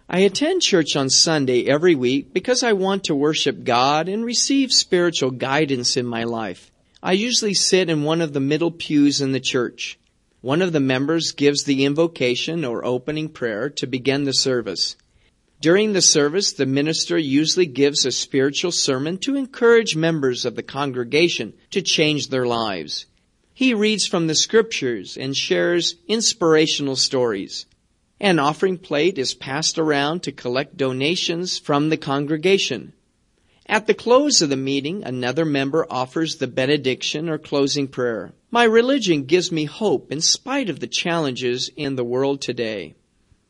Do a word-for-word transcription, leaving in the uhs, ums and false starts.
I attend church on Sunday every week because I want to worship God and receive spiritual guidance in my life. I usually sit in one of the middle pews in the church. One of the members gives the invocation or opening prayer to begin the service. During the service, the minister usually gives a spiritual sermon to encourage members of the congregation to change their lives. He reads from the scriptures and shares inspirational stories. An offering plate is passed around to collect donations from the congregation. At the close of the meeting, another member offers the benediction or closing prayer. My religion gives me hope in spite of the challenges in the world today.